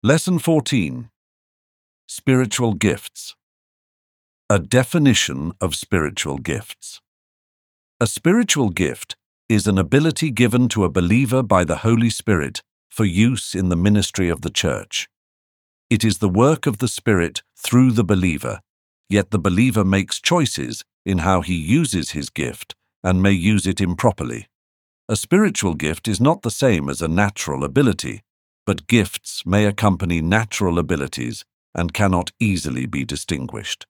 Lesson 14. Spiritual Gifts. A definition of spiritual gifts. A spiritual gift is an ability given to a believer by the Holy Spirit for use in the ministry of the Church. It is the work of the Spirit through the believer, yet the believer makes choices in how he uses his gift and may use it improperly. A spiritual gift is not the same as a natural ability, but gifts may accompany natural abilities and cannot easily be distinguished.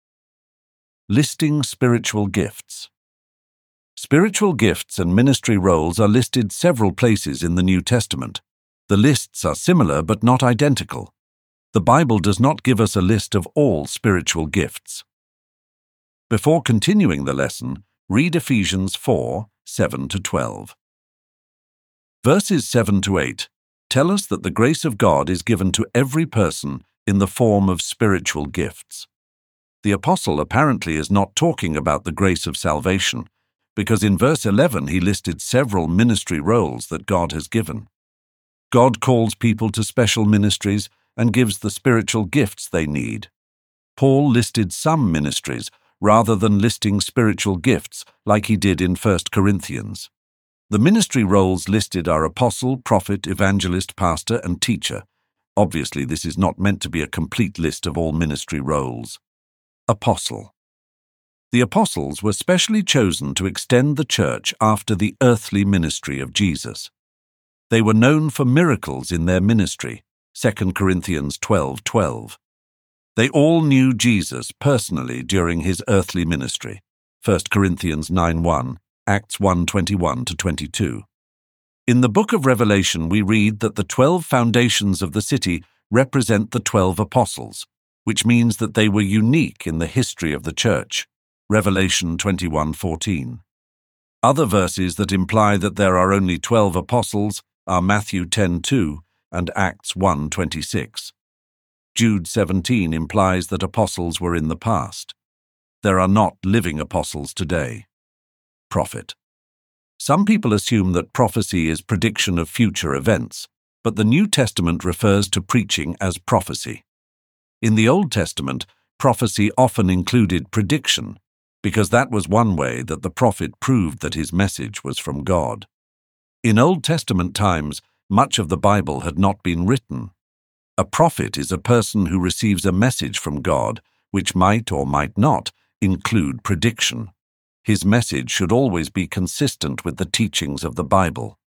Listing spiritual gifts. Spiritual gifts and ministry roles are listed several places in the New Testament. The lists are similar but not identical. The Bible does not give us a list of all spiritual gifts. Before continuing the lesson, read Ephesians 4:7-12. Verses 7-8 tell us that the grace of God is given to every person in the form of spiritual gifts. The apostle apparently is not talking about the grace of salvation, because in verse 11 he listed several ministry roles that God has given. God calls people to special ministries and gives the spiritual gifts they need. Paul listed some ministries rather than listing spiritual gifts like he did in 1 Corinthians. The ministry roles listed are apostle, prophet, evangelist, pastor, and teacher. Obviously, this is not meant to be a complete list of all ministry roles. Apostle. The apostles were specially chosen to extend the church after the earthly ministry of Jesus. They were known for miracles in their ministry, 2 Corinthians 12:12. They all knew Jesus personally during his earthly ministry, 1 Corinthians 9:1, Acts 1:21-22. In the book of Revelation we read that the 12 foundations of the city represent the 12 apostles, which means that they were unique in the history of the church, Revelation 21:14. Other verses that imply that there are only 12 apostles are Matthew 10:2 and Acts 1:26. Jude 17 implies that apostles were in the past. There are not living apostles today. Prophet. Some people assume that prophecy is prediction of future events, but the New Testament refers to preaching as prophecy. In the Old Testament, prophecy often included prediction, because that was one way that the prophet proved that his message was from God. In Old Testament times, much of the Bible had not been written. A prophet is a person who receives a message from God, which might or might not include prediction. His message should always be consistent with the teachings of the Bible.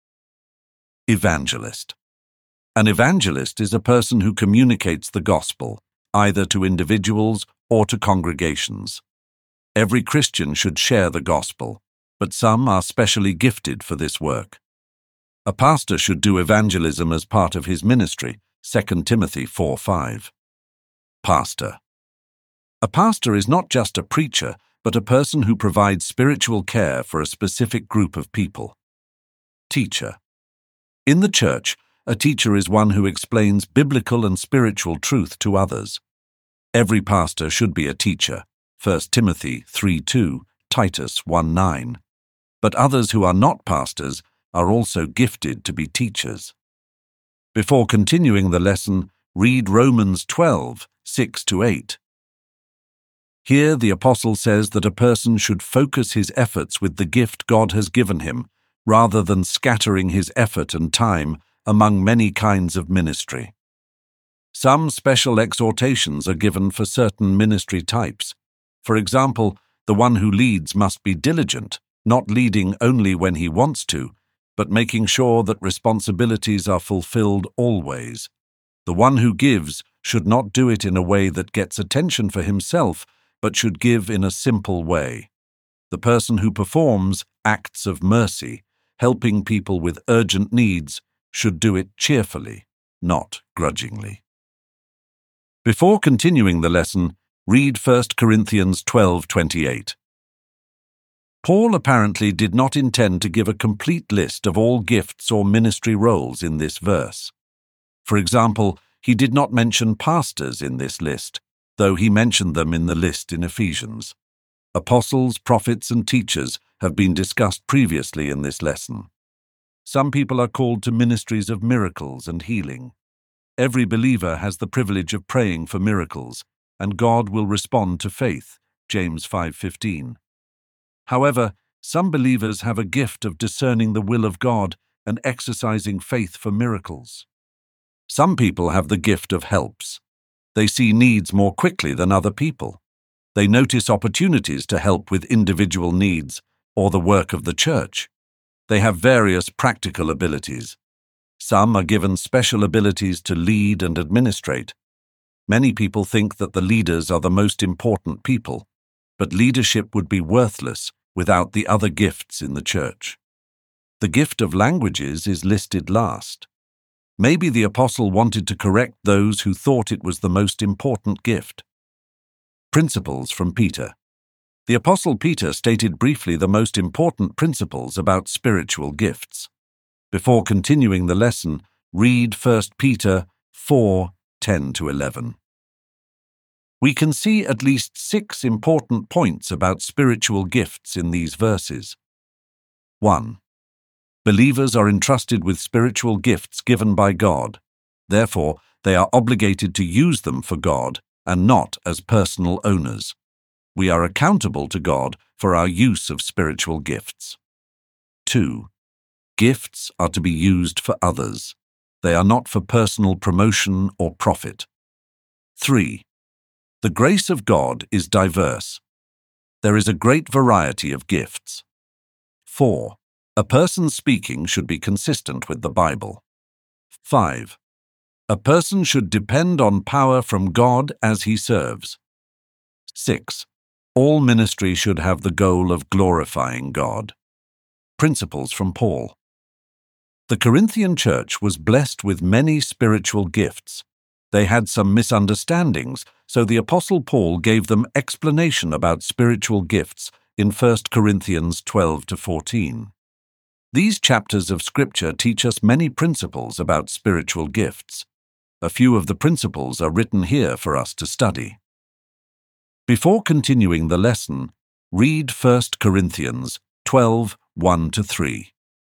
Evangelist. An evangelist is a person who communicates the gospel, either to individuals or to congregations. Every Christian should share the gospel, but some are specially gifted for this work. A pastor should do evangelism as part of his ministry, 2 Timothy 4:5. Pastor. A pastor is not just a preacher, but a person who provides spiritual care for a specific group of people. Teacher. In the church, a teacher is one who explains biblical and spiritual truth to others. Every pastor should be a teacher, 1 Timothy 3:2, Titus 1:9. But others who are not pastors are also gifted to be teachers. Before continuing the lesson, read Romans 12:6-8. Here the apostle says that a person should focus his efforts with the gift God has given him, rather than scattering his effort and time among many kinds of ministry. Some special exhortations are given for certain ministry types. For example, the one who leads must be diligent, not leading only when he wants to, but making sure that responsibilities are fulfilled always. The one who gives should not do it in a way that gets attention for himself, but should give in a simple way. The person who performs acts of mercy, helping people with urgent needs, should do it cheerfully, not grudgingly. Before continuing the lesson, read 1 Corinthians 12:28. Paul apparently did not intend to give a complete list of all gifts or ministry roles in this verse. For example, he did not mention pastors in this list, though he mentioned them in the list in Ephesians. Apostles, prophets, and teachers have been discussed previously in this lesson. Some people are called to ministries of miracles and healing. Every believer has the privilege of praying for miracles, and God will respond to faith, James 5:15. However, some believers have a gift of discerning the will of God and exercising faith for miracles. Some people have the gift of helps. They see needs more quickly than other people. They notice opportunities to help with individual needs or the work of the church. They have various practical abilities. Some are given special abilities to lead and administrate. Many people think that the leaders are the most important people, but leadership would be worthless without the other gifts in the church. The gift of languages is listed last. Maybe the apostle wanted to correct those who thought it was the most important gift. Principles from Peter. The apostle Peter stated briefly the most important principles about spiritual gifts. Before continuing the lesson, read 1 Peter 4:10-11. We can see at least 6 important points about spiritual gifts in these verses. 1. Believers are entrusted with spiritual gifts given by God. Therefore, they are obligated to use them for God and not as personal owners. We are accountable to God for our use of spiritual gifts. 2. Gifts are to be used for others. They are not for personal promotion or profit. 3. The grace of God is diverse. There is a great variety of gifts. 4. A person speaking should be consistent with the Bible. 5. A person should depend on power from God as he serves. 6. All ministry should have the goal of glorifying God. Principles from Paul. The Corinthian church was blessed with many spiritual gifts. They had some misunderstandings, so the Apostle Paul gave them explanation about spiritual gifts in 1 Corinthians 12-14. These chapters of Scripture teach us many principles about spiritual gifts. A few of the principles are written here for us to study. Before continuing the lesson, read 1 Corinthians 12:1-3.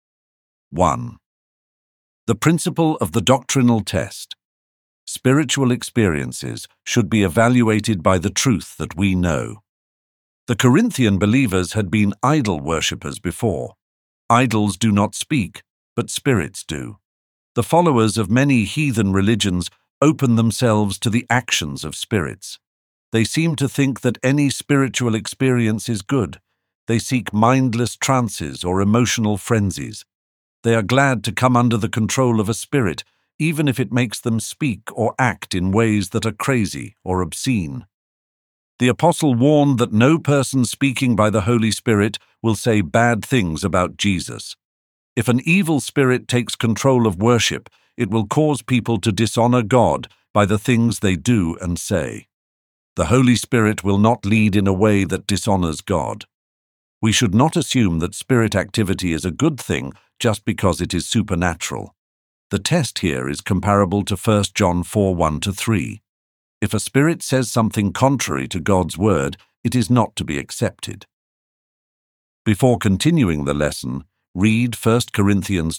1. The principle of the doctrinal test. Spiritual experiences should be evaluated by the truth that we know. The Corinthian believers had been idol worshippers before. Idols do not speak, but spirits do. The followers of many heathen religions open themselves to the actions of spirits. They seem to think that any spiritual experience is good. They seek mindless trances or emotional frenzies. They are glad to come under the control of a spirit, even if it makes them speak or act in ways that are crazy or obscene. The apostle warned that no person speaking by the Holy Spirit will say bad things about Jesus. If an evil spirit takes control of worship, it will cause people to dishonor God by the things they do and say. The Holy Spirit will not lead in a way that dishonors God. We should not assume that spirit activity is a good thing just because it is supernatural. The test here is comparable to 1 John 4:1-3. If a spirit says something contrary to God's word, it is not to be accepted. Before continuing the lesson, read 1 Corinthians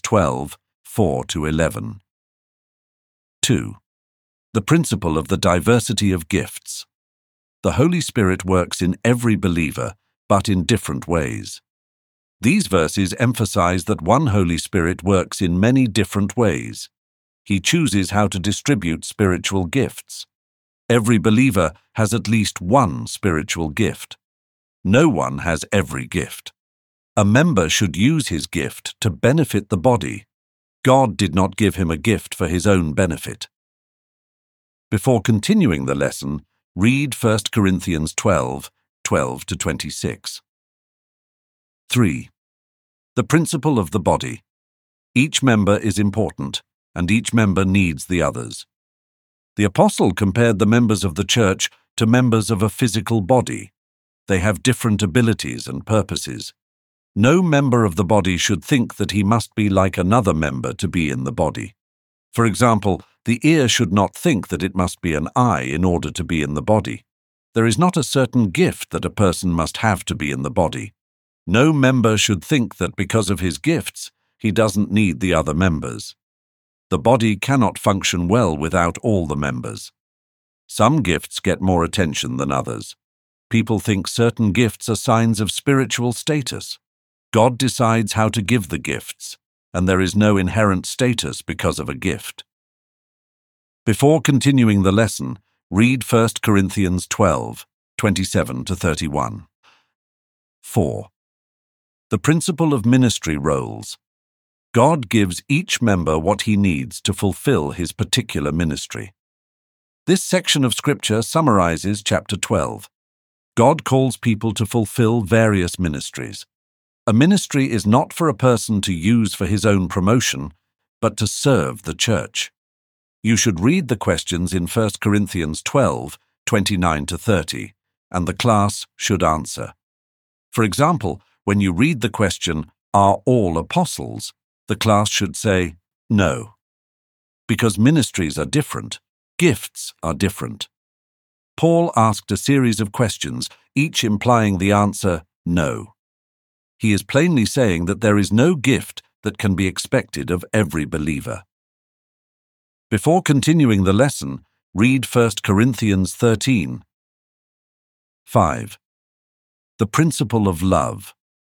12:4-11. 2. The principle of the diversity of gifts. The Holy Spirit works in every believer, but in different ways. These verses emphasize that one Holy Spirit works in many different ways. He chooses how to distribute spiritual gifts. Every believer has at least one spiritual gift. No one has every gift. A member should use his gift to benefit the body. God did not give him a gift for his own benefit. Before continuing the lesson, read 1 Corinthians 12:12-26. 3. The principle of the body. Each member is important, and each member needs the others. The apostle compared the members of the church to members of a physical body. They have different abilities and purposes. No member of the body should think that he must be like another member to be in the body. For example, the ear should not think that it must be an eye in order to be in the body. There is not a certain gift that a person must have to be in the body. No member should think that because of his gifts, he doesn't need the other members. The body cannot function well without all the members. Some gifts get more attention than others. People think certain gifts are signs of spiritual status. God decides how to give the gifts, and there is no inherent status because of a gift. Before continuing the lesson, read 1 Corinthians 12, 27-31. 4. The principle of ministry roles. God gives each member what he needs to fulfill his particular ministry. This section of Scripture summarizes chapter 12. God calls people to fulfill various ministries. A ministry is not for a person to use for his own promotion, but to serve the church. You should read the questions in 1 Corinthians 12, 29-30, and the class should answer. For example, when you read the question, "Are all apostles?" the class should say, "No." Because ministries are different, gifts are different. Paul asked a series of questions, each implying the answer, "No." He is plainly saying that there is no gift that can be expected of every believer. Before continuing the lesson, read 1 Corinthians 13. 5. The principle of love.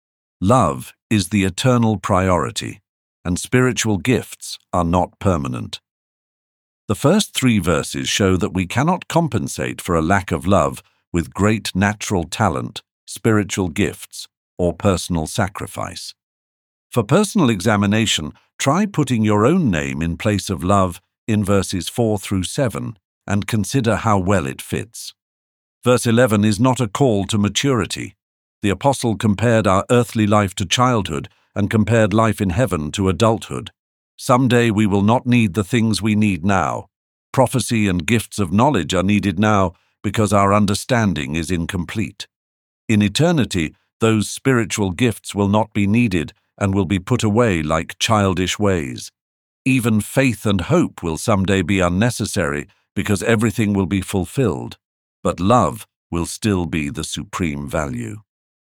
Love is the eternal priority, and spiritual gifts are not permanent. The first 3 verses show that we cannot compensate for a lack of love with great natural talent, spiritual gifts, or personal sacrifice. For personal examination, try putting your own name in place of love in verses 4-7 and consider how well it fits. Verse 11 is not a call to maturity. The apostle compared our earthly life to childhood and compared life in heaven to adulthood. Someday we will not need the things we need now. Prophecy and gifts of knowledge are needed now because our understanding is incomplete. In eternity, those spiritual gifts will not be needed and will be put away like childish ways. Even faith and hope will someday be unnecessary because everything will be fulfilled, but love will still be the supreme value.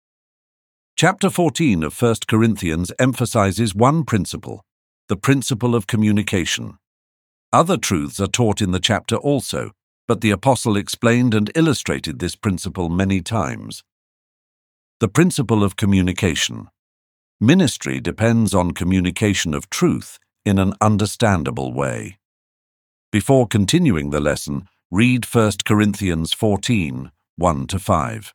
Chapter 14 of 1 Corinthians emphasizes one principle, the principle of communication. Other truths are taught in the chapter also, but the apostle explained and illustrated this principle many times. The principle of communication. Ministry depends on communication of truth in an understandable way. Before continuing the lesson, read 1 Corinthians 14, 1-5.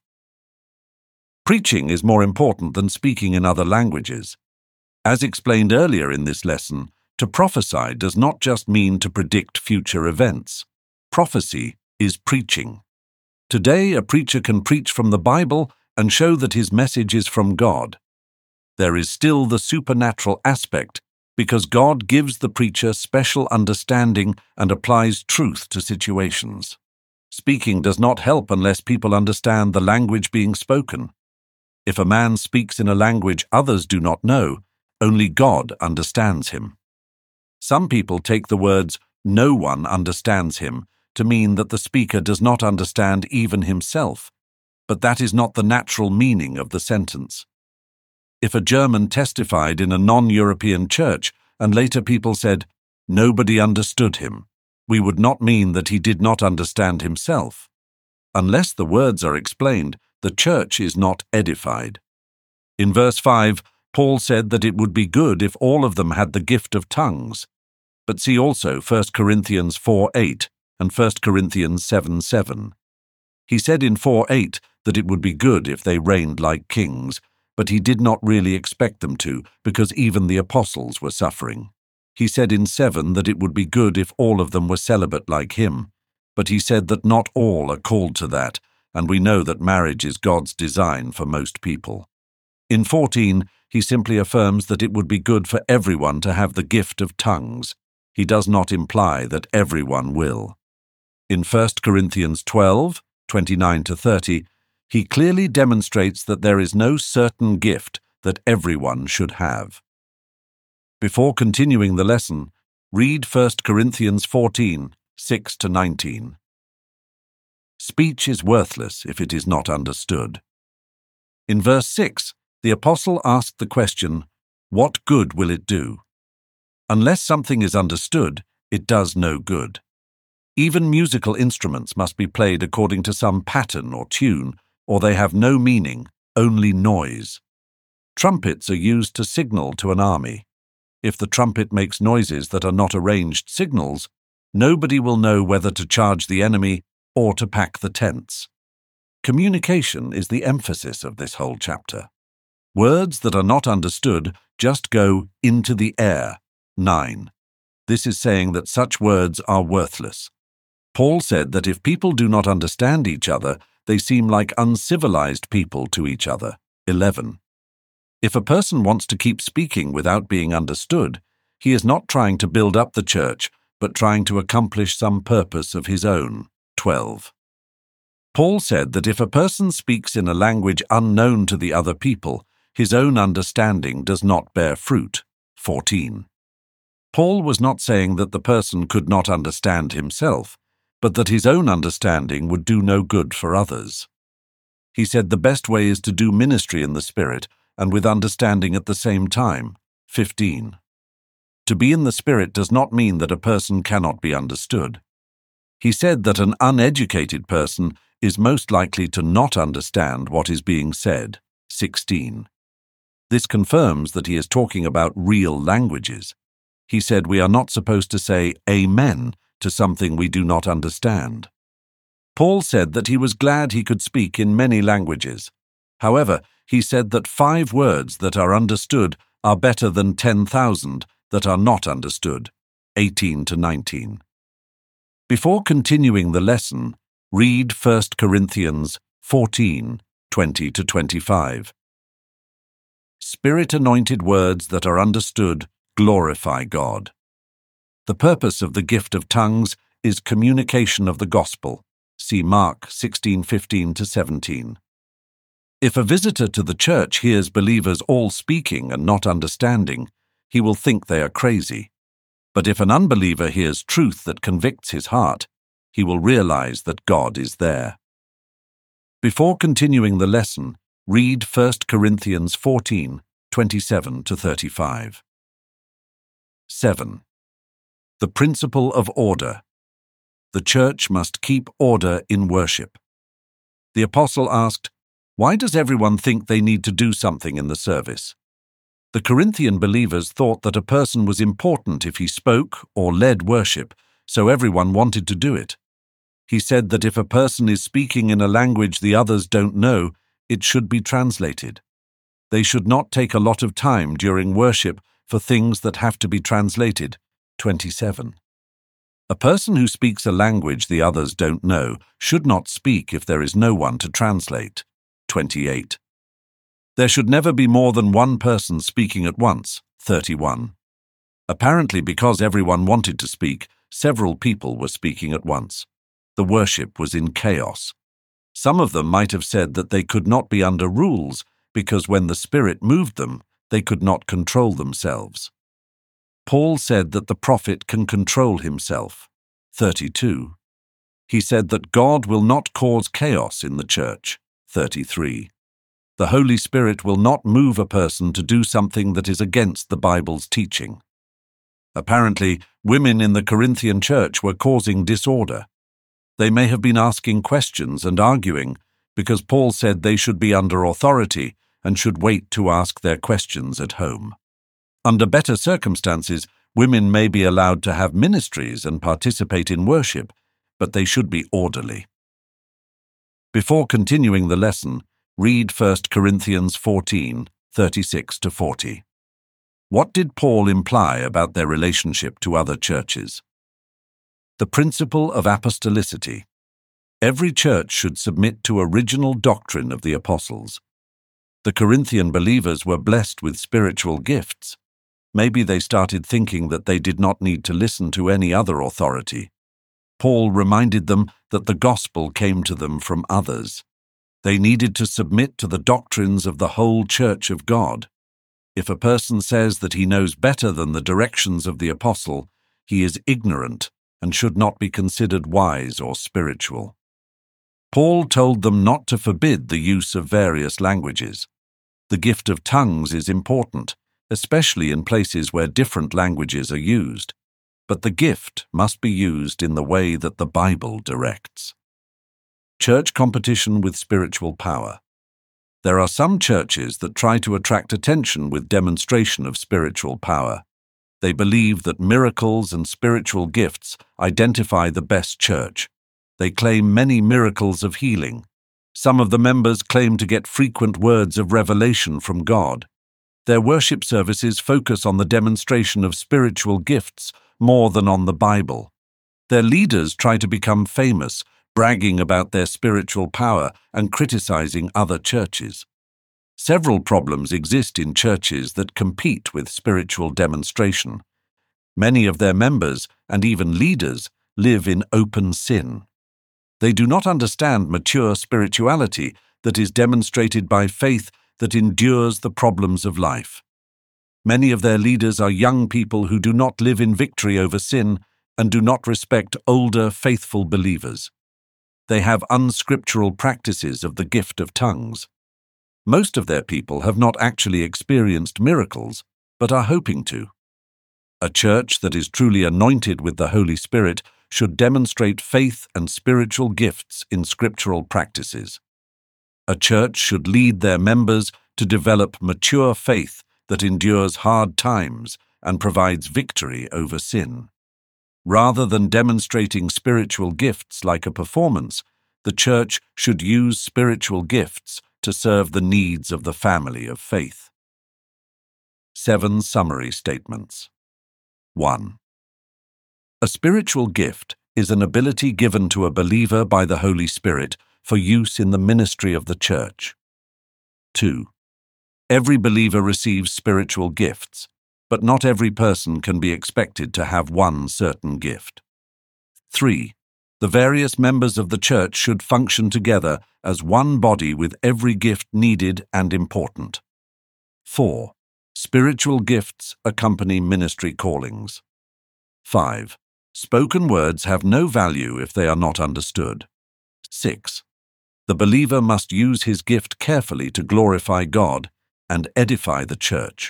Preaching is more important than speaking in other languages. As explained earlier in this lesson, to prophesy does not just mean to predict future events. Prophecy is preaching. Today, a preacher can preach from the Bible and show that his message is from God. There is still the supernatural aspect because God gives the preacher special understanding and applies truth to situations. Speaking does not help unless people understand the language being spoken. If a man speaks in a language others do not know, only God understands him. Some people take the words, "no one understands him," to mean that the speaker does not understand even himself, but that is not the natural meaning of the sentence. If a German testified in a non-European church and later people said, "nobody understood him," we would not mean that he did not understand himself. Unless the words are explained, the church is not edified. In verse 5, Paul said that it would be good if all of them had the gift of tongues. But see also 1 Corinthians 4:8 and 1 Corinthians 7:7. He said in 4:8 that it would be good if they reigned like kings, but he did not really expect them to because even the apostles were suffering. He said in 7 that it would be good if all of them were celibate like him, but he said that not all are called to that, and we know that marriage is God's design for most people. In 14, he simply affirms that it would be good for everyone to have the gift of tongues. He does not imply that everyone will. In 1 Corinthians 12, 29-30, he clearly demonstrates that there is no certain gift that everyone should have. Before continuing the lesson, read 1 Corinthians 14, 6-19. Speech is worthless if it is not understood. In verse 6, the apostle asked the question, "What good will it do?" Unless something is understood, it does no good. Even musical instruments must be played according to some pattern or tune, or they have no meaning, only noise. Trumpets are used to signal to an army. If the trumpet makes noises that are not arranged signals, nobody will know whether to charge the enemy or to pack the tents. Communication is the emphasis of this whole chapter. Words that are not understood just go into the air. 9. This is saying that such words are worthless. Paul said that if people do not understand each other, they seem like uncivilized people to each other. 11. If a person wants to keep speaking without being understood, he is not trying to build up the church, but trying to accomplish some purpose of his own. 12. Paul said that if a person speaks in a language unknown to the other people, his own understanding does not bear fruit. 14. Paul was not saying that the person could not understand himself, but that his own understanding would do no good for others. He said the best way is to do ministry in the Spirit and with understanding at the same time. 15. To be in the Spirit does not mean that a person cannot be understood. He said that an uneducated person is most likely to not understand what is being said. 16. This confirms that he is talking about real languages. He said we are not supposed to say amen to something we do not understand. Paul said that he was glad he could speak in many languages. However, he said that 5 words that are understood are better than 10,000 that are not understood. 18 to 19. Before continuing the lesson, read 1 Corinthians 14, 20 to 25. Spirit-anointed words that are understood glorify God. The purpose of the gift of tongues is communication of the gospel. See Mark 16:15 to 17. If a visitor to the church hears believers all speaking and not understanding, he will think they are crazy. But if an unbeliever hears truth that convicts his heart, he will realize that God is there. Before continuing the lesson, read 1 Corinthians 14, 27 to 35. 7. The principle of order. The church must keep order in worship. The apostle asked, "Why does everyone think they need to do something in the service?" The Corinthian believers thought that a person was important if he spoke or led worship, so everyone wanted to do it. He said that if a person is speaking in a language the others don't know, it should be translated. They should not take a lot of time during worship for things that have to be translated. 27. A person who speaks a language the others don't know should not speak if there is no one to translate. 28. There should never be more than one person speaking at once. 31. Apparently, because everyone wanted to speak, several people were speaking at once. The worship was in chaos. Some of them might have said that they could not be under rules because when the Spirit moved them, they could not control themselves. Paul said that the prophet can control himself. 32. He said that God will not cause chaos in the church. 33. The Holy Spirit will not move a person to do something that is against the Bible's teaching. Apparently, women in the Corinthian church were causing disorder. They may have been asking questions and arguing because Paul said they should be under authority and should wait to ask their questions at home. Under better circumstances, women may be allowed to have ministries and participate in worship, but they should be orderly. Before continuing the lesson, read 1 Corinthians 14, 36 to 40. What did Paul imply about their relationship to other churches? The principle of apostolicity. Every church should submit to original doctrine of the apostles. The Corinthian believers were blessed with spiritual gifts. Maybe they started thinking that they did not need to listen to any other authority. Paul reminded them that the gospel came to them from others. They needed to submit to the doctrines of the whole Church of God. If a person says that he knows better than the directions of the apostle, he is ignorant and should not be considered wise or spiritual. Paul told them not to forbid the use of various languages. The gift of tongues is important, especially in places where different languages are used, but the gift must be used in the way that the Bible directs. Church competition with spiritual power. There are some churches that try to attract attention with demonstration of spiritual power. They believe that miracles and spiritual gifts identify the best church. They claim many miracles of healing. Some of the members claim to get frequent words of revelation from God. Their worship services focus on the demonstration of spiritual gifts more than on the Bible. Their leaders try to become famous, bragging about their spiritual power and criticizing other churches. Several problems exist in churches that compete with spiritual demonstration. Many of their members, and even leaders, live in open sin. They do not understand mature spirituality that is demonstrated by faith that endures the problems of life. Many of their leaders are young people who do not live in victory over sin and do not respect older, faithful believers. They have unscriptural practices of the gift of tongues. Most of their people have not actually experienced miracles, but are hoping to. A church that is truly anointed with the Holy Spirit should demonstrate faith and spiritual gifts in scriptural practices. A church should lead their members to develop mature faith that endures hard times and provides victory over sin. Rather than demonstrating spiritual gifts like a performance, the church should use spiritual gifts to serve the needs of the family of faith. 7 summary statements. 1. A spiritual gift is an ability given to a believer by the Holy Spirit for use in the ministry of the church. 2. Every believer receives spiritual gifts, but not every person can be expected to have one certain gift. 3. The various members of the church should function together as one body with every gift needed and important. 4. Spiritual gifts accompany ministry callings. 5. Spoken words have no value if they are not understood. 6. The believer must use his gift carefully to glorify God and edify the church.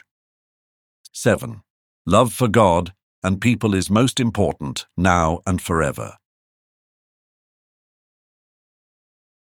7. Love for God and people is most important now and forever.